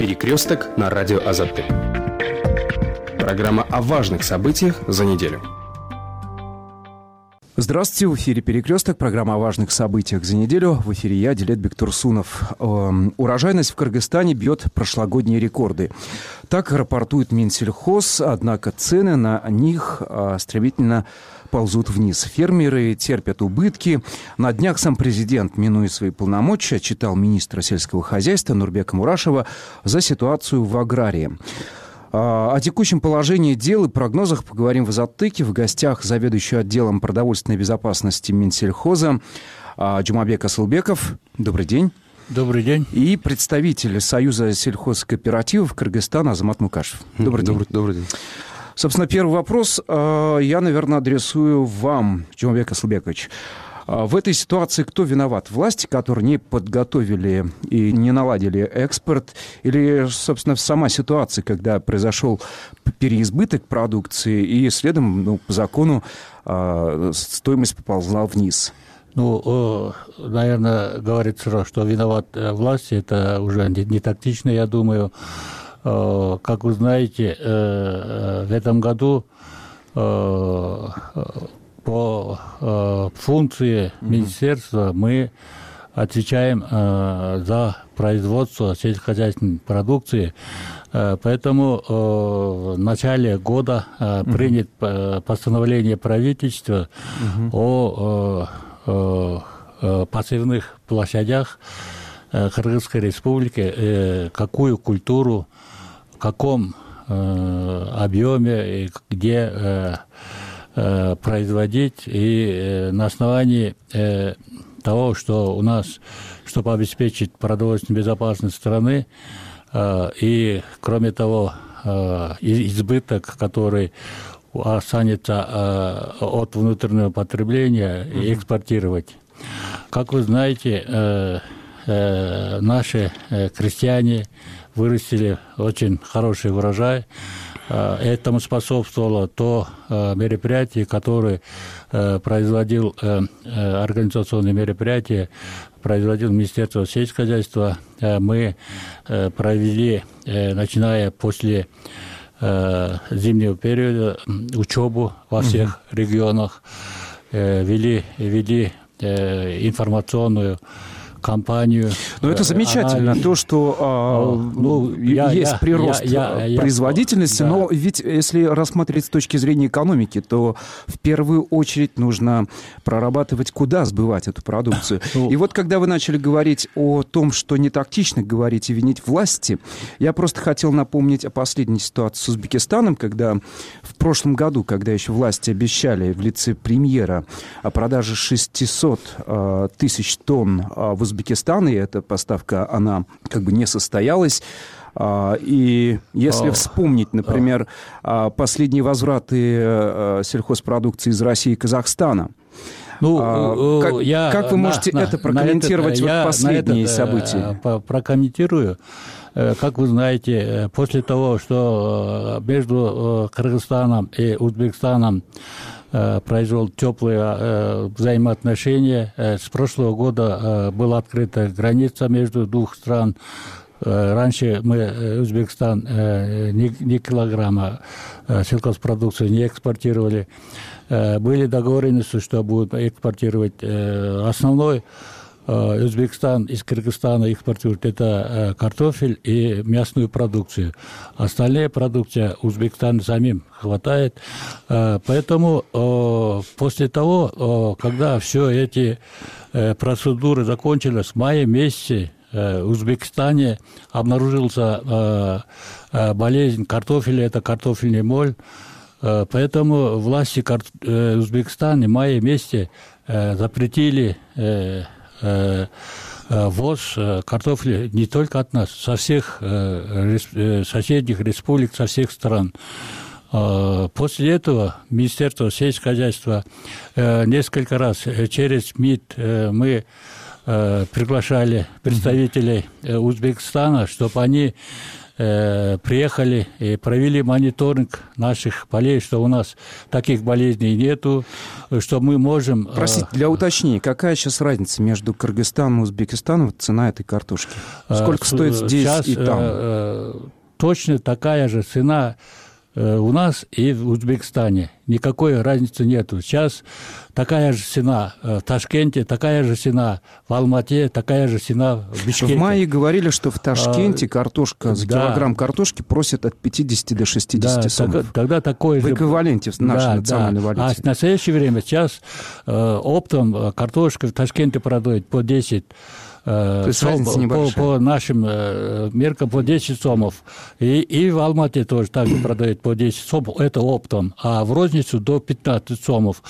«Перекресток» на радио Азатты. Программа о важных событиях за неделю. Здравствуйте, в эфире «Перекресток», программа о важных событиях за неделю. В эфире я, Дилетбек Турсунов. Урожайность в Кыргызстане бьет прошлогодние рекорды. Так рапортует Минсельхоз, однако цены на них стремительно ползут вниз. Фермеры терпят убытки. На днях сам президент, минуя свои полномочия, отчитал министра сельского хозяйства Нурбека Мурашева за ситуацию в аграрии. О текущем положении дел и прогнозах поговорим в Азаттыке. В гостях заведующий отделом продовольственной безопасности Минсельхоза Джумабек Асылбеков. Добрый день. Добрый день. И представитель Союза сельхозкооперативов Кыргызстана Азамат Мукашев. Добрый день. Добрый день. Собственно, первый вопрос я, наверное, адресую вам, Джумабек Асылбекович. В этой ситуации кто виноват? Власти, которые не подготовили и не наладили экспорт? Или, собственно, сама ситуация, когда произошел переизбыток продукции и следом, по закону, стоимость поползла вниз? Наверное, говорится, что виноват власти. Это уже не тактично, я думаю. Как вы знаете, в этом году по функции министерства мы отвечаем за производство сельскохозяйственной продукции. Поэтому в начале года принято постановление правительства о посевных площадях Кыргызской Республики, какую культуру, в каком объеме и где производить, и на основании того, что у нас, чтобы обеспечить продовольственную безопасность страны, и кроме того, избыток, который останется от внутреннего потребления, и экспортировать. Как вы знаете, наши крестьяне вырастили очень хороший урожай. Этому способствовало то мероприятие, которое производил организационные мероприятия, производил Министерство сельского хозяйства. Мы провели, начиная после зимнего периода, учебу во всех регионах, вели информационную кампанию. Но это замечательно, то, что есть прирост производительности, но ведь если рассматривать с точки зрения экономики, то в первую очередь нужно прорабатывать, куда сбывать эту продукцию. И вот когда вы начали говорить о том, что не тактично говорить и винить власти, я просто хотел напомнить о последней ситуации с Узбекистаном, когда в прошлом году, когда еще власти обещали в лице премьера о продаже 600 тысяч тонн в Узбекистан, и эта поставка, она как бы не состоялась. И если вспомнить, например, последние возвраты сельхозпродукции из России и Казахстана, как вы можете это прокомментировать, последние события? Прокомментирую. Как вы знаете, после того, что между Кыргызстаном и Узбекистаном произвел теплые взаимоотношения. С прошлого года была открыта граница между двух стран. Раньше мы, Узбекистан, ни килограмма сельхозпродукции не экспортировали. Были договоренности, что будут экспортировать основной. Узбекистан из Кыргызстана экспортирует это картофель и мясную продукцию. Остальные продукты Узбекистана самим хватает. Поэтому после того, когда все эти процедуры закончились, в мае месяце в Узбекистане обнаружился болезнь картофеля, это картофельный моль. Поэтому власти Узбекистана в мае месяце запретили ввоз картофеля не только от нас, со всех соседних республик, со всех стран. После этого Министерство сельского хозяйства несколько раз через МИД мы приглашали представителей Узбекистана, чтобы они приехали и провели мониторинг наших полей, что у нас таких болезней нету, что мы можем... Простите, для уточнения, какая сейчас разница между Кыргызстаном и Узбекистаном, цена этой картошки? Сколько стоит здесь сейчас, и там? Точно такая же цена у нас и в Узбекистане. Никакой разницы нету. Сейчас такая же цена в Ташкенте, такая же цена в Алмате, такая же цена в Бишкеке. В мае говорили, что в Ташкенте картошка, за килограмм картошки просят от 50 до 60 сомов. Тогда такое же... В эквиваленте в нашей национальной валюте. А в настоящее время сейчас оптом картошка в Ташкенте продают по 10 То есть разница небольшая. По нашим меркам по 10 сомов. И в Алмате тоже также продают по 10 сомов, это оптом. А в розницу до 15 сомов.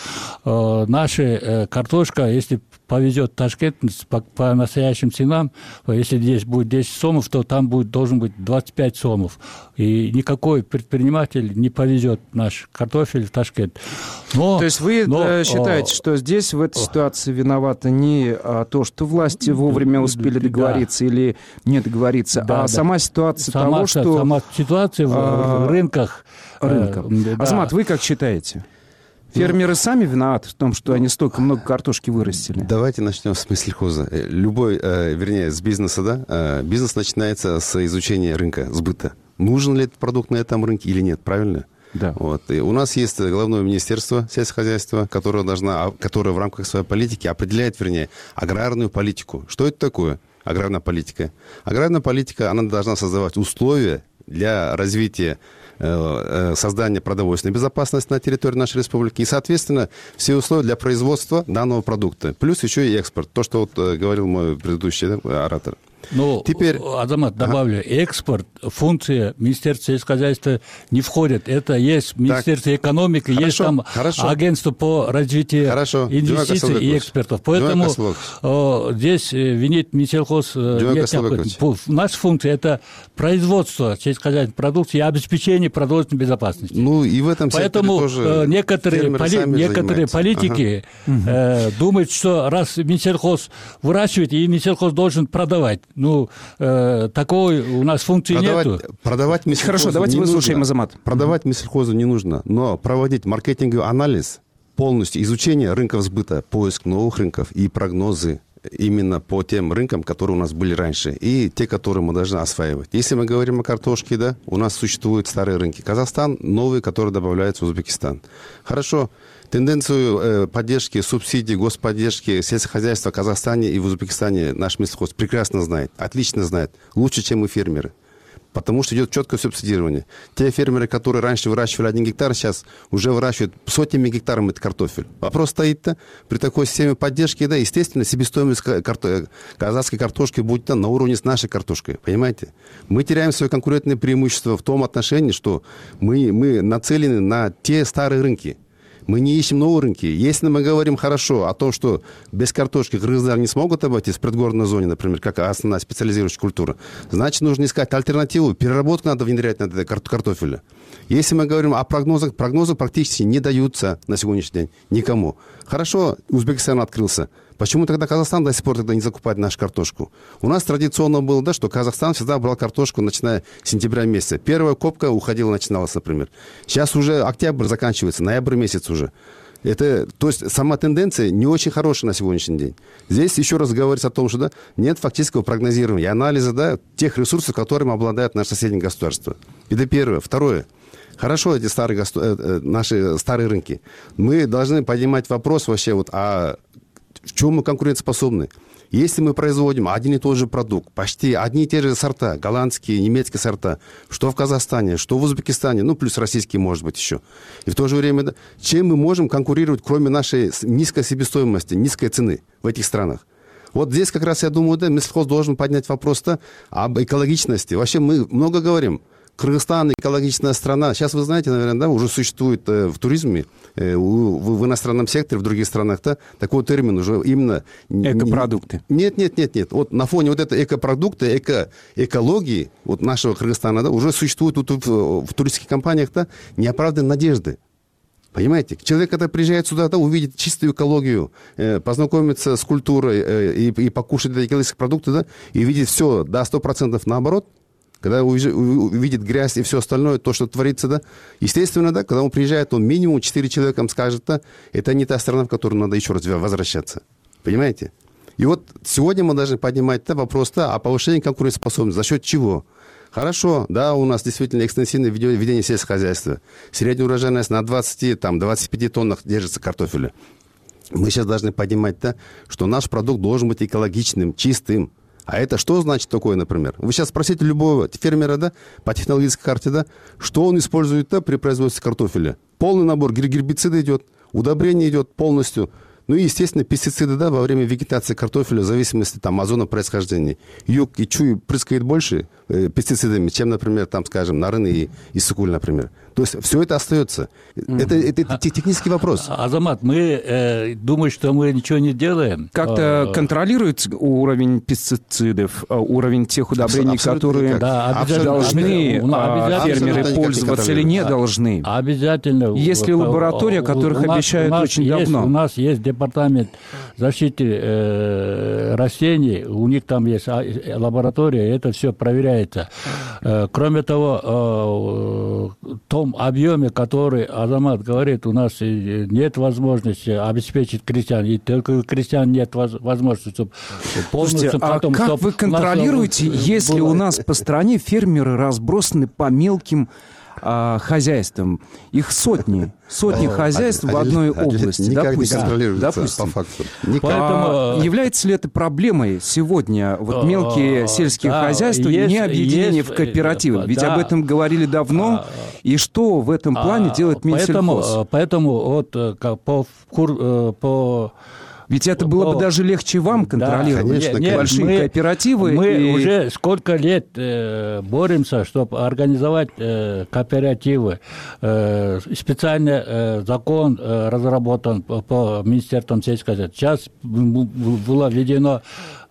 Наша картошка, если повезет Ташкент по настоящим ценам, если здесь будет 10 сомов, то там должен быть 25 сомов. И никакой предприниматель не повезет наш картофель в Ташкент. То есть вы считаете, что здесь в этой ситуации виновато не то, что власти вовремя успели договориться или не договориться, сама ситуация того, что... Сама ситуация в рынках. Азамат, вы как считаете? Фермеры сами виноваты в том, что они столько много картошки вырастили? Давайте начнем с мыслехоза. С бизнеса, да? Бизнес начинается с изучения рынка, сбыта. Нужен ли этот продукт на этом рынке или нет, правильно? Да. Вот. И у нас есть главное министерство сельского хозяйства, которое в рамках своей политики определяет, аграрную политику. Что это такое? Аграрная политика. Аграрная политика, она должна создавать условия для развития, создания продовольственной безопасности на территории нашей республики и, соответственно, все условия для производства данного продукта. Плюс еще и экспорт. То, что говорил мой предыдущий оратор. Теперь, Азамат, добавлю, экспорт, функция Министерства сельского хозяйства не входит. Это есть Министерство экономики, есть там агентство по развитию инвестиций и экспортов. Поэтому здесь винить Минсельхоз нет. Наша функция – это производство сельскохозяйственной продукции и обеспечение продовольственной безопасности. И в этом Поэтому тоже некоторые политики думают, что раз Минсельхоз выращивает, и Минсельхоз должен продавать. Такой у нас функции нету. Продавать Минсельхозу Хорошо, давайте выслушаем Азамат. Продавать Минсельхозу не нужно, но проводить маркетинговый анализ, полностью изучение рынков сбыта, поиск новых рынков и прогнозы именно по тем рынкам, которые у нас были раньше, и те, которые мы должны осваивать. Если мы говорим о картошке, да, у нас существуют старые рынки. Казахстан, новые, которые добавляются в Узбекистан. Хорошо. Тенденцию поддержки, субсидий, господдержки сельского хозяйства в Казахстане и в Узбекистане наш Минсельхоз прекрасно знает, отлично знает, лучше, чем мы фермеры. Потому что идет четкое субсидирование. Те фермеры, которые раньше выращивали 1 гектар, сейчас уже выращивают сотнями гектаров этот картофель. Вопрос стоит-то, при такой системе поддержки, да, естественно, себестоимость казахской картошки будет на уровне с нашей картошкой. Понимаете? Мы теряем свое конкурентное преимущество в том отношении, что мы нацелены на те старые рынки. Мы не ищем новые рынки. Если мы говорим хорошо о том, что без картошки кыргыздар не смогут обойтись в предгорной зоне, например, как основная специализирующая культура, значит, нужно искать альтернативу. Переработку надо внедрять на это картофеля. Если мы говорим о прогнозах, прогнозы практически не даются на сегодняшний день никому. Хорошо, Узбекистан открылся. Почему тогда Казахстан до сих пор тогда не закупает нашу картошку? У нас традиционно было, да, что Казахстан всегда брал картошку, начиная с сентября месяца. Первая копка начиналась, например. Сейчас уже октябрь заканчивается, ноябрь месяц уже. То есть сама тенденция не очень хорошая на сегодняшний день. Здесь еще раз говорится о том, что нет фактического прогнозирования и анализа тех ресурсов, которыми обладают наши соседние государства. Это первое. Второе. Хорошо, эти наши старые рынки. Мы должны поднимать вопрос вообще в чем мы конкурентоспособны. Если мы производим один и тот же продукт, почти одни и те же сорта, голландские, немецкие сорта, что в Казахстане, что в Узбекистане, плюс российские, может быть, еще. И в то же время, чем мы можем конкурировать, кроме нашей низкой себестоимости, низкой цены в этих странах? Вот здесь как раз, я думаю, Минсельхоз должен поднять вопрос об экологичности. Вообще мы много говорим. Кыргызстан экологичная страна. Сейчас, вы знаете, наверное, уже существует в туризме, в иностранном секторе, в других странах, такой термин уже именно... Экопродукты. Нет. Вот на фоне этой экопродукта, экологии нашего Кыргызстана уже существует в туристских компаниях неоправданные надежды. Понимаете? Человек, когда приезжает сюда, увидит чистую экологию, познакомиться с культурой и покушать экологические продукты, и видит все, 100% наоборот, когда увидит грязь и все остальное, то, что творится, да, естественно, да, когда он приезжает, он минимум 4 человека скажет, да, это не та страна, в которую надо еще раз возвращаться. Понимаете? И вот сегодня мы должны поднимать вопрос о повышении конкурентоспособности. За счет чего? Хорошо, да, у нас действительно экстенсивное ведение сельского хозяйства. Средняя урожайность на 20-25 тоннах держится картофеля. Мы сейчас должны поднимать, да, что наш продукт должен быть экологичным, чистым. А это что значит такое, например? Вы сейчас спросите любого фермера, да, по технологической карте, да, что он использует, да, при производстве картофеля. Полный набор, гербициды идет, удобрение идет полностью. Ну и, естественно, пестициды, да, во время вегетации картофеля, в зависимости там, от зоны происхождения. Юг и Чуй прыскает больше пестицидами, чем, например, там, скажем, Нарын и Сыкуль, например. То есть все это остается. Это технический вопрос. Азамат, мы думаем, что мы ничего не делаем. Как-то контролируется уровень пестицидов, уровень тех удобрений, которые должны фермеры пользоваться или не должны? Обязательно. Есть ли лаборатория, которых обещают очень давно? У нас есть департамент защиты растений, у них там есть лаборатория, это все проверяется. Кроме того, в том объеме, который Азамат говорит, у нас нет возможности обеспечить крестьян, и только у крестьян нет возможности, чтобы полностью... Слушайте, а как вы контролируете, если у нас по стране фермеры разбросаны по мелким хозяйствам? Их сотни хозяйств в одной области. Никак не контролируется по факту. Является ли это проблемой сегодня? Вот мелкие сельские хозяйства не объединены в кооперативы. Ведь об этом говорили давно. И что в этом плане делает Минсельхоз? Поэтому вот по Ведь это было бы даже легче вам контролировать. Конечно, большие кооперативы. Мы уже сколько лет боремся, чтобы организовать кооперативы. Специальный закон разработан по Министерству сельского хозяйства. Сейчас было введено,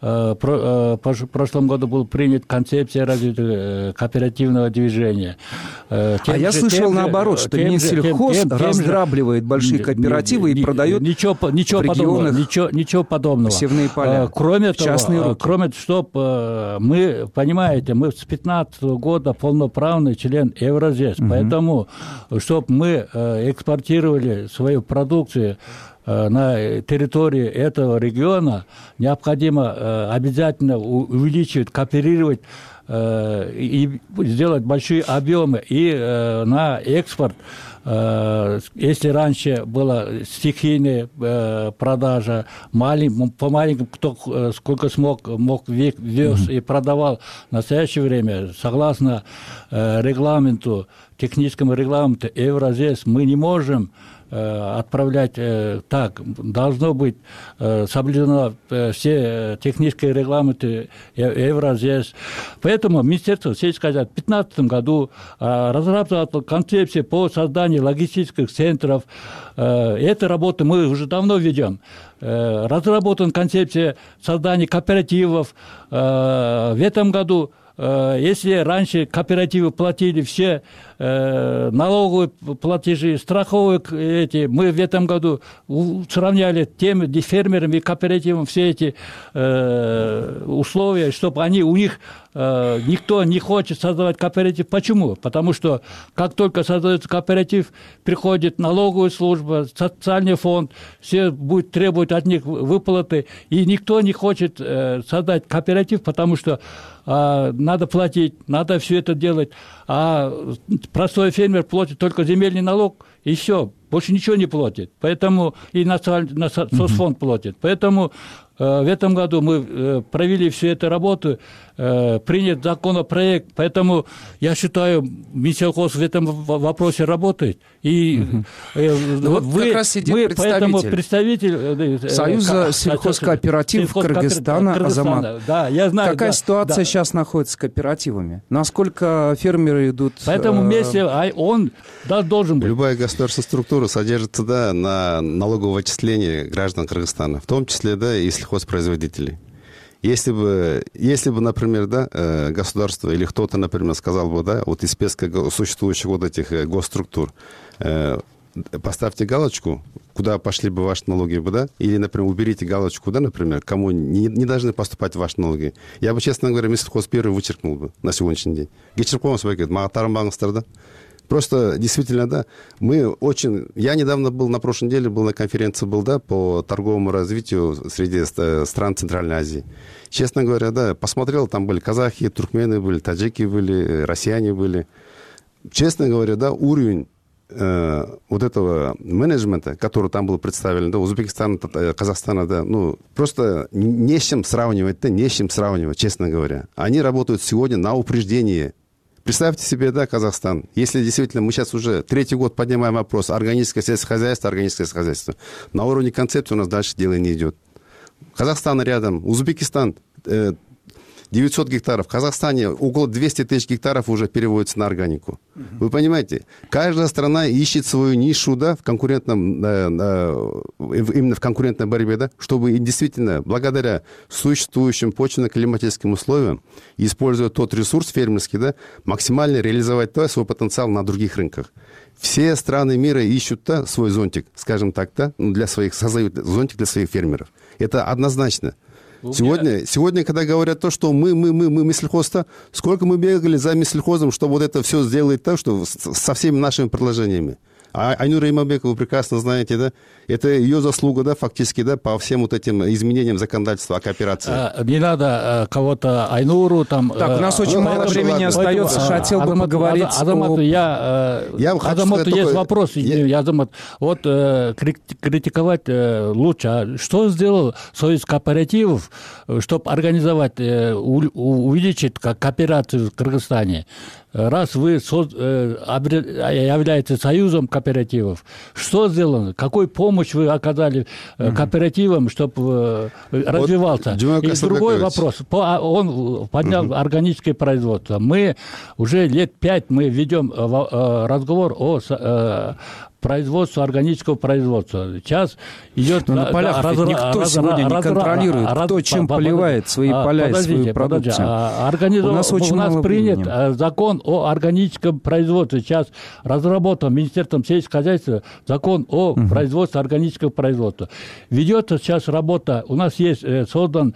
в прошлом году был принят концепция развития кооперативного движения. Я слышал наоборот, что Минсельхоз раздрабливает большие кооперативы и продает в регионах ничего подобного. Посевные поля. Кроме того, чтобы мы, понимаете, мы с 2015 года полноправный член Евразес, поэтому, чтобы мы экспортировали свою продукцию на территории этого региона, необходимо обязательно увеличивать, кооперировать и сделать большие объемы и на экспорт. Если раньше была стихийная продажа, по маленькому, кто сколько мог вез и продавал, в настоящее время, согласно регламенту, техническому регламенту Евразес, мы не можем отправлять так. Должно быть соблюдено все технические регламенты Евразес. Поэтому Министерство сельского хозяйства в 2015 году разрабатывало концепцию по созданию логистических центров. Эту работу мы уже давно ведем. Разработана концепция создания кооперативов. В этом году, если раньше кооперативы платили все налоговые платежи, страховые мы в этом году сравняли теми фермерами и кооперативами все эти условия, чтобы у них никто не хочет создавать кооператив. Почему? Потому что как только создается кооператив, приходит налоговая служба, социальный фонд, все будет требовать от них выплаты, и никто не хочет создать кооператив, потому что надо платить, надо все это делать, а простой фермер платит только земельный налог, и все, больше ничего не платит. Поэтому и соцфонд платит. Поэтому в этом году мы провели всю эту работу, принят законопроект, поэтому я считаю, Минсельхоз в этом вопросе работает. И поэтому представитель Союза сельхозкооперативов Кыргызстана Азамат. Да, я знаю. Какая ситуация сейчас находится с кооперативами? Насколько фермеры идут? Поэтому вместе он должен быть. Любая государственная структура содержится на налоговом отчислении граждан Кыргызстана, в том числе и сельхозпроизводителей. Если бы, например, государство или кто-то, например, сказал бы, вот из списка существующих этих госструктур, поставьте галочку, куда пошли бы ваши налоги, да, или, например, уберите галочку, да, например, кому не должны поступать ваши налоги. Я бы, честно говоря, Минсельхоз первый вычеркнул бы на сегодняшний день. Просто, действительно, да, Я недавно был, на прошлой неделе был на конференции, по торговому развитию среди стран Центральной Азии. Честно говоря, да, посмотрел, там были казахи, туркмены были, таджики были, россияне были. Честно говоря, да, уровень вот этого менеджмента, который там был представлен, да, Узбекистана, Казахстана, да, просто не с чем сравнивать, честно говоря. Они работают сегодня на упреждение. Представьте себе, да, Казахстан, если действительно мы сейчас уже 3-й год поднимаем вопрос органическое сельское хозяйство, на уровне концепции у нас дальше дело не идет. Казахстан рядом, Узбекистан 900 гектаров. В Казахстане около 200 тысяч гектаров уже переводится на органику. Вы понимаете? Каждая страна ищет свою нишу, да, именно в конкурентной борьбе, да, чтобы действительно, благодаря существующим почвенно-климатическим условиям, используя тот ресурс фермерский, да, максимально реализовать свой потенциал на других рынках. Все страны мира ищут свой зонтик, скажем так, создают зонтик для своих фермеров. Это однозначно. Сегодня, когда говорят то, что мы Минсельхоз, сколько мы бегали за Минсельхозом, чтобы вот это все сделать так, что со всеми нашими предложениями. А Айнура Иманбекова, вы прекрасно знаете, да, это ее заслуга, да, фактически, да, по всем вот этим изменениям законодательства о кооперации. Не надо кого-то Айнуру там... Так, у нас очень мало времени остается, хотел бы поговорить Азамату, есть вопрос, Азамат, вот критиковать лучше. А что сделал Союз кооперативов, чтобы организовать, увеличить кооперацию в Кыргызстане? Раз вы являетесь союзом кооперативов, что сделано? Какую помощь вы оказали кооперативам, чтобы развивался? И другой вопрос. Он поднял органическое производство. Мы уже лет 5 ведем разговор о производству, органического производства. Сейчас идет... Но на полях никто сегодня не контролирует, кто чем поливает свои поля и свою продукцию. У нас принят закон о органическом производстве. Сейчас разработан Министерством сельского хозяйства закон о производстве органического производства. Ведется сейчас работа, у нас есть создан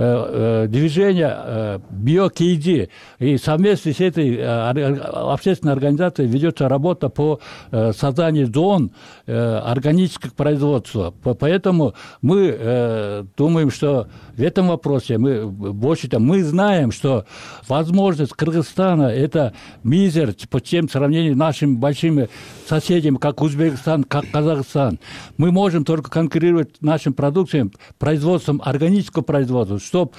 движение BioKD, и совместно с этой общественной организацией ведется работа по созданию зон органического производства. Поэтому мы думаем, что в этом вопросе мы знаем, что возможность Кыргызстана – это мизер по тем сравнению с нашими большими соседями, как Узбекистан, как Казахстан. Мы можем только конкурировать нашим продукциям производством органического производства, чтобы...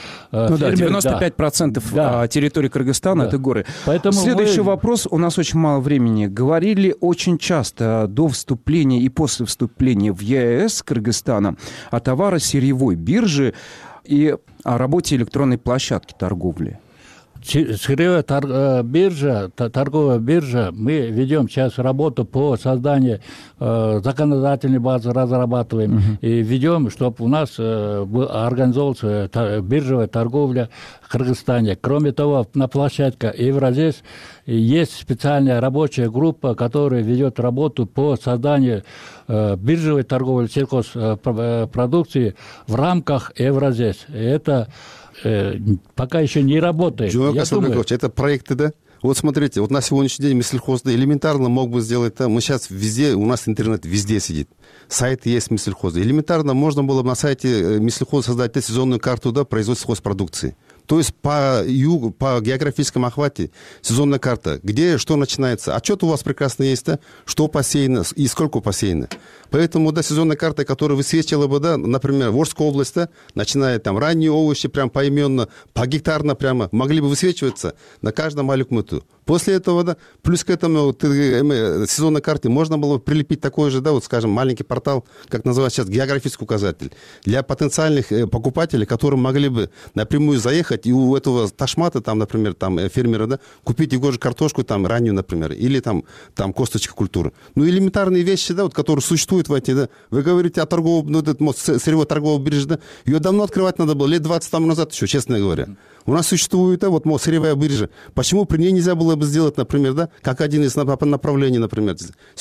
95% территории Кыргызстана – это горы. Поэтому следующий вопрос. У нас очень мало времени. Говорили очень часто до вступления и после вступления в ЕС Кыргызстана о товарно-сырьевой бирже и о работе электронной площадки торговли. Сырьевая торговая биржа, мы ведем сейчас работу по созданию законодательной базы, разрабатываем, и ведем, чтобы у нас организовывалась биржевая торговля в Кыргызстане. Кроме того, на площадке Евразес есть специальная рабочая группа, которая ведет работу по созданию биржевой торговли сельхозпродукции в рамках Евразес. Это пока еще не работает. Это проекты, да? Вот смотрите, вот на сегодняшний день Минсельхоз элементарно мог бы сделать, мы сейчас везде, у нас интернет везде сидит. Сайт есть Минсельхоза. Элементарно можно было бы на сайте Минсельхоза создать сезонную карту, да, производства сельхозпродукции. То есть по географическому охвате сезонная карта, где что начинается. Отчет у вас прекрасно есть, да? Что посеяно и сколько посеяно. Поэтому, да, сезонная карта, которая высвечивала бы, да, например, Волжская область, да, начиная там ранние овощи, прям поименно, погектарно прямо, могли бы высвечиваться на каждом алюкмыту. После этого, да, плюс к этому сезонной карте можно было бы прилепить такой же, да, вот, скажем, маленький портал, как называют сейчас, географический указатель, для потенциальных покупателей, которые могли бы напрямую заехать выехать и у этого ташмата, там, например, там, фермера, да, купить его же картошку там раннюю, например, или там косточка культуры. Ну, элементарные вещи, да, вот, которые существуют в эти, да. Вы говорите о торговом, ну, сырьевой торговой бирже, да, ее давно открывать надо было, лет 20 там назад еще, честно говоря. У нас существует, да, вот, сырьевая биржа. Почему при ней нельзя было бы сделать, например, да, как один из направлений, например,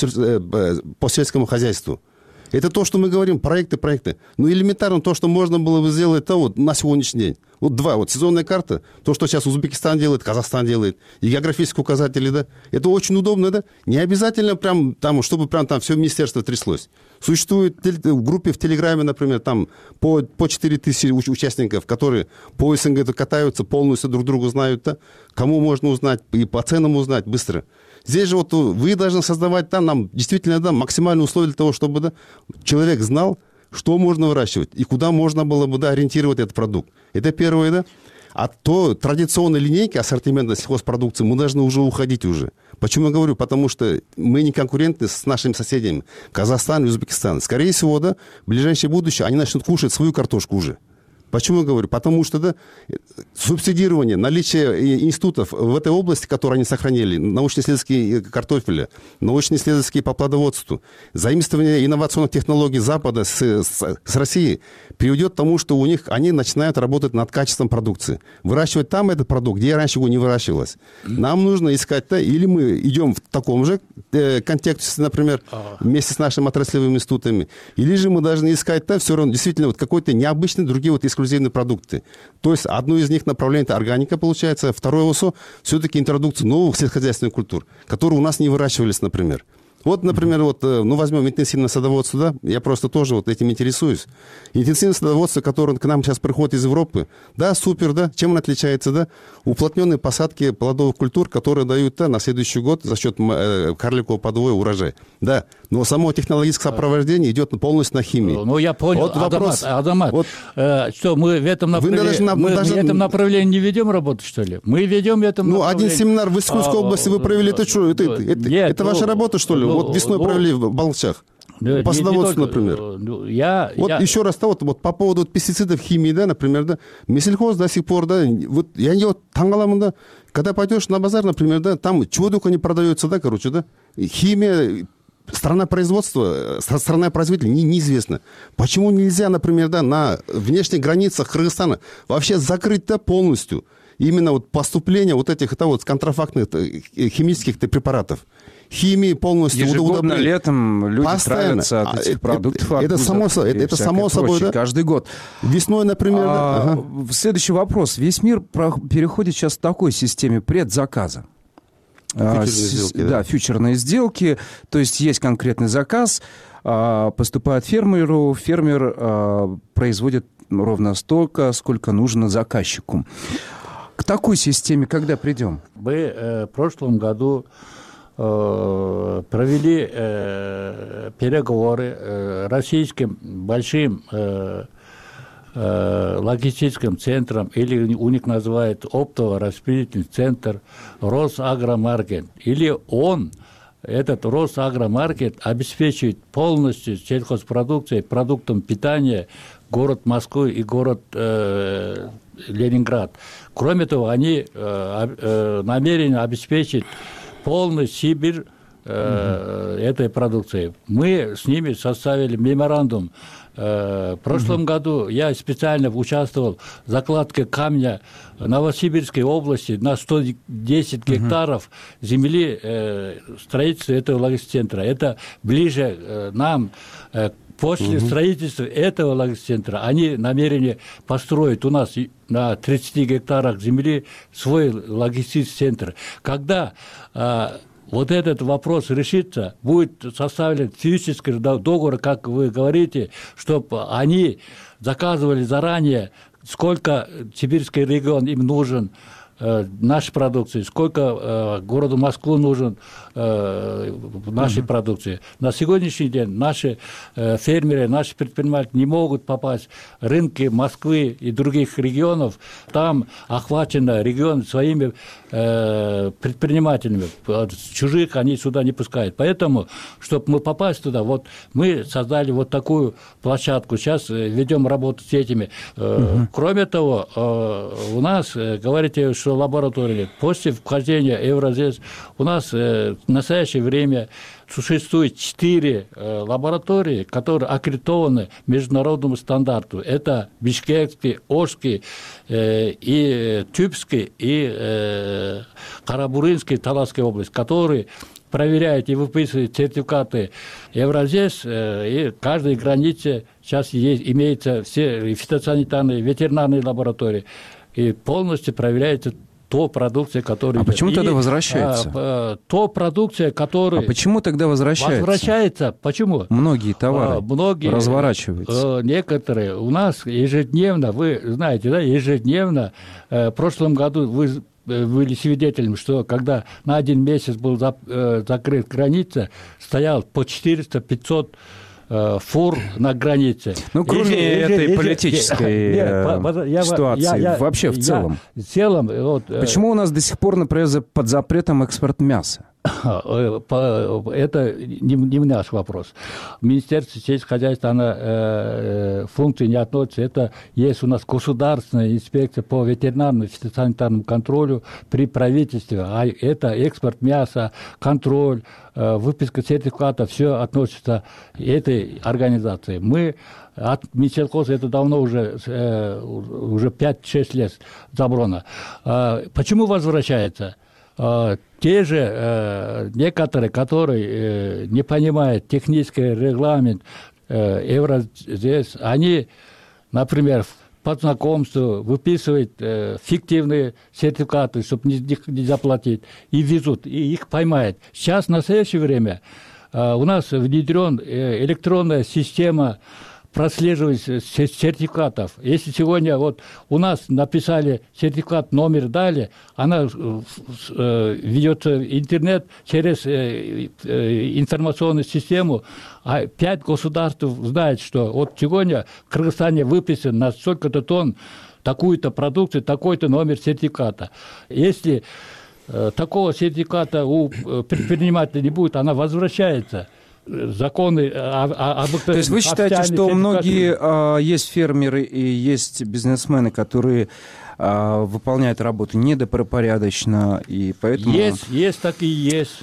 по сельскому хозяйству? Это то, что мы говорим, проекты. Ну, элементарно то, что можно было бы сделать вот на сегодняшний день. Вот два, вот сезонная карта, то, что сейчас Узбекистан делает, Казахстан делает, и географические указатели, да, это очень удобно, да. Не обязательно прям там, чтобы прям там все министерство тряслось. Существует в группе в Телеграме, например, там по 4000 участников, которые по СНГ катаются, полностью друг друга знают, да, кому можно узнать, и по ценам узнать быстро. Здесь же вот вы должны создавать там нам действительно да, максимальные условия для того, чтобы да, человек знал, что можно выращивать и куда можно было бы да, ориентировать этот продукт. Это первое, да. А то традиционной линейки ассортимента сельхозпродукции мы должны уже уходить уже. Почему я говорю? Потому что мы не конкурентны с нашими соседями Казахстан и Узбекистан. Скорее всего, да, в ближайшее будущее они начнут кушать свою картошку уже. Почему я говорю? Потому что да, субсидирование, наличие институтов в этой области, которые они сохранили, научно-исследовательские картофеля, научно-исследовательские по плодоводству, заимствование инновационных технологий Запада с Россией приведет к тому, что у них они начинают работать над качеством продукции. Выращивать там этот продукт, где раньше его не выращивалось. Нам нужно искать, да, или мы идем в таком же контексте, например, вместе с нашими отраслевыми институтами, или же мы должны искать, да, все равно действительно вот какой-то необычный, другие вот эксклюзивные продукты. То есть одно из них направление это органика получается, второе УСО все-таки интродукция новых сельскохозяйственных культур, которые у нас не выращивались, например. Вот, например, вот, ну, возьмем интенсивное садоводство, да, я просто тоже вот этим интересуюсь. Интенсивное садоводство, которое к нам сейчас приходит из Европы, да, супер, да, чем оно отличается, да? Уплотненные посадки плодовых культур, которые дают, да, на следующий год за счет карликового подвоя урожай, да. Но само технологическое сопровождение идет полностью на химии. Ну, я понял, вот вопрос, Адамат, вот, что мы в этом направлении не ведем работу, что ли? Мы ведем в этом направлении. Ну, один семинар в Искунской области вы провели, это что? Это ваша работа, что ли? Вот весной провели в Балчах. По садоводству, например. Еще раз, вот по поводу пестицидов, химии, да, например, да, Мессельхоз до сих пор, да, вот я не вот тангаламын, да, когда пойдешь на базар, например, да, там чего только не продается, да, короче, да, химия, страна производства, страна производителя неизвестна. Почему нельзя, например, да, на внешних границах Кыргызстана вообще закрыть, да, полностью именно вот поступление вот этих, да, вот контрафактных химических препаратов? Химии полностью ежегодно летом люди травятся от этих продуктов. Это само собой, да? Каждый год. Весной, например. Следующий вопрос. Весь мир переходит сейчас к такой системе предзаказа. Фьючерные сделки, да, фьючерные сделки. То есть есть конкретный заказ, поступает фермеру, фермер производит ровно столько, сколько нужно заказчику. К такой системе когда придем? Мы в прошлом году провели переговоры российским большим логистическим центром, или у них называют оптово-распределительный центр Росагромаркет. Или этот Росагромаркет обеспечивает полностью сельхозпродукцией, продуктом питания город Москву и город Ленинград. Кроме того, они намерены обеспечить полный Сибирь этой продукции. Мы с ними составили меморандум. В прошлом году я специально участвовал в закладке камня в Новосибирской области на 110 гектаров земли строительства этого логистцентра. Это ближе нам. После строительства этого логистцентра они намерены построить у нас на 30 гектарах земли свой логистический центр. Когда вот этот вопрос решится, будет составлен физический договор, как вы говорите, чтобы они заказывали заранее, сколько сибирский регион им нужен нашей продукции, сколько городу Москву нужен нашей продукции. На сегодняшний день наши фермеры, наши предприниматели не могут попасть в рынки Москвы и других регионов. Там охвачен регион своими предпринимателями. Чужих они сюда не пускают. Поэтому, чтобы мы попасть туда, вот мы создали вот такую площадку. Сейчас ведем работу с этими. Кроме того, у нас, говорите, что лаборатория, после вхождения Евразес, у нас в настоящее время существует 4 лаборатории, которые аккредитованы международному стандарту. Это Бишкекский, Ошский, и Тюбский, и Карабуринский, Таласская область, которые проверяют и выписывают сертификаты Евразес, и в каждой границе сейчас имеются все фитосанитарные, ветеринарные лаборатории, и полностью проверяется то продукция, которая... А почему тогда возвращается? То продукция, которая... А почему тогда возвращается? Возвращается. Почему? Многие товары разворачиваются. Некоторые. У нас ежедневно, вы знаете, да, ежедневно, в прошлом году вы были свидетелем, что когда на 1 месяц был закрыт граница, стоял по 400-500 фур на границе. Ну, кроме этой политической ситуации, вообще в целом. Почему у нас до сих пор, например, под запретом экспорт мяса? Это не наш вопрос. Министерство сельского хозяйства, она функции не относится. Это есть у нас государственная инспекция по ветеринарному и фитосанитарному контролю при правительстве. А это экспорт мяса, контроль, выписка сертификата, все относится к этой организации. Мы от Минсельхоза это давно уже 5-6 лет забрано. Почему возвращается? Те же некоторые, которые не понимают технический регламент Евразес, они, например, по знакомству выписывают фиктивные сертификаты, чтобы не заплатить, и везут, и их поймают. Сейчас, в настоящее время, у нас внедрена электронная система прослеживания сертификатов. Если сегодня вот у нас написали сертификат, номер дали, она ведется в интернет через информационную систему, а 5 государств знают, что вот сегодня в Кыргызстане выписан на столько-то тонн такую-то продукцию, такой-то номер сертификата. Если такого сертификата у предпринимателя не будет, она возвращается. Законы То есть вы считаете, что многие есть фермеры и есть бизнесмены, которые выполняют работу недобропорядочно, и поэтому... Есть, так и есть.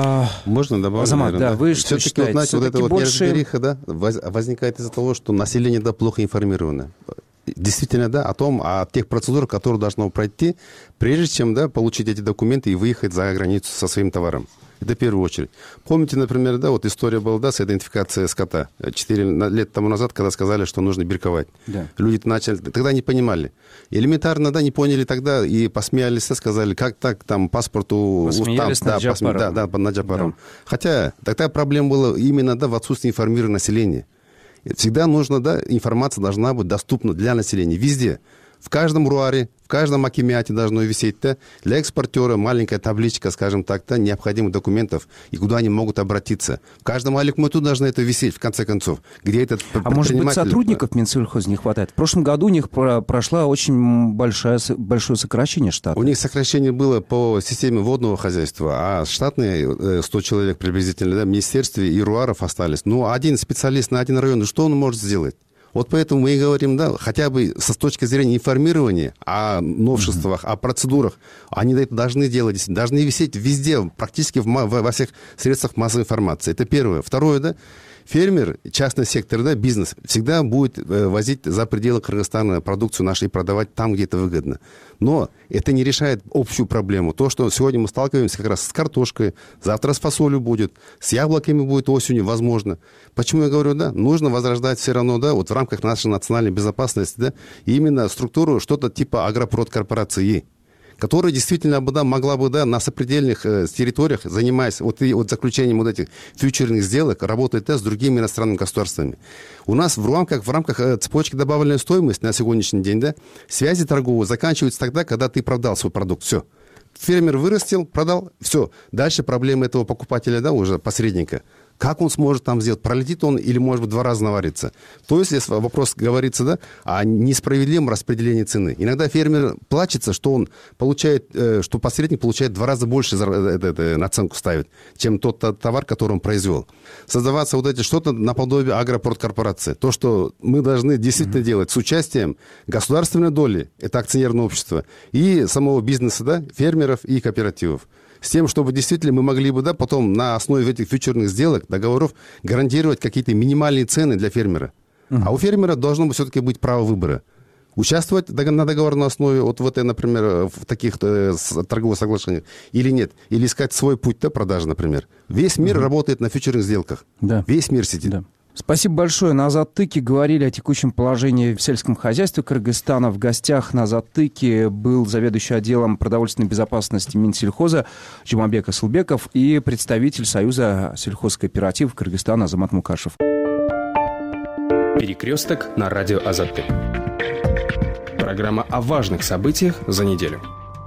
Можно добавить? Азамат, да, вы что считаете? Знаете, вот эта вот неразбериха, да, возникает из-за того, что население, да, плохо информировано. Действительно, да, о тех процедурах, которые должно пройти, прежде чем, да, получить эти документы и выехать за границу со своим товаром. Это в первую очередь. Помните, например, да, вот история была, да, с идентификацией скота 4 лет тому назад, когда сказали, что нужно бирковать. Да. Люди начали, тогда не понимали. Элементарно, да, не поняли тогда и посмеялись, сказали, как так, там, паспорту... Посмеялись над Джапаром. Да, над Джапаром. Да. Хотя тогда проблема была именно, да, в отсутствии информирования населения. Всегда нужно, да, информация должна быть доступна для населения везде. В каждом руаре, в каждом акимиате должно висеть для экспортера маленькая табличка, скажем так, необходимых документов и куда они могут обратиться. В каждом аликмуту должно это висеть, в конце концов. Где этот А может быть, сотрудников Минсельхоза не хватает? В прошлом году у них прошло очень большое сокращение штата. У них сокращение было по системе водного хозяйства, а штатные 100 человек приблизительно, да, в министерстве и руаров остались. Ну, один специалист на один район, что он может сделать? Вот поэтому мы и говорим, да, хотя бы с точки зрения информирования о новшествах, о процедурах, они это должны делать, должны висеть везде, практически во всех средствах массовой информации. Это первое. Второе, да, фермер, частный сектор, да, бизнес всегда будет возить за пределы Кыргызстана продукцию нашу и продавать там, где это выгодно. Но это не решает общую проблему. То, что сегодня мы сталкиваемся как раз с картошкой, завтра с фасолью будет, с яблоками будет осенью, возможно. Почему я говорю, да, нужно возрождать все равно, да, вот в рамках нашей национальной безопасности, да, именно структуру что-то типа агропродкорпорации, которая действительно могла бы на сопредельных территориях, занимаясь вот заключением вот этих фьючерных сделок, работать с другими иностранными государствами. У нас в рамках цепочки добавленной стоимости на сегодняшний день связи торговые заканчиваются тогда, когда ты продал свой продукт. Все. Фермер вырастил, продал, все. Дальше проблема этого покупателя, уже посредника. Как он сможет там сделать? Пролетит он или, может быть, 2 раза наварится? То есть, если вопрос говорится, о несправедливом распределении цены. Иногда фермер плачется, что он получает, что посредник получает 2 раза больше наценку ставит, чем тот товар, который он произвел. Создаваться что-то наподобие агропродкорпорации. То, что мы должны действительно делать с участием государственной доли, это акционерное общество, и самого бизнеса, фермеров и кооперативов. С тем, чтобы действительно мы могли бы потом на основе этих фьючерных сделок, договоров гарантировать какие-то минимальные цены для фермера. А у фермера должно все-таки быть право выбора. Участвовать на договорной основе, например, в таких торговых соглашениях или нет. Или искать свой путь продажи, например. Весь мир работает на фьючерных сделках. Да. Весь мир сидит. Да. Спасибо большое. На «Затыке» говорили о текущем положении в сельском хозяйстве Кыргызстана. В гостях на «Затыке» был заведующий отделом продовольственной безопасности Минсельхоза Жумабек Асылбеков и представитель Союза сельхозкооперативов Кыргызстана Азамат Мукашев. «Перекресток» на радио «Азаттык». Программа о важных событиях за неделю.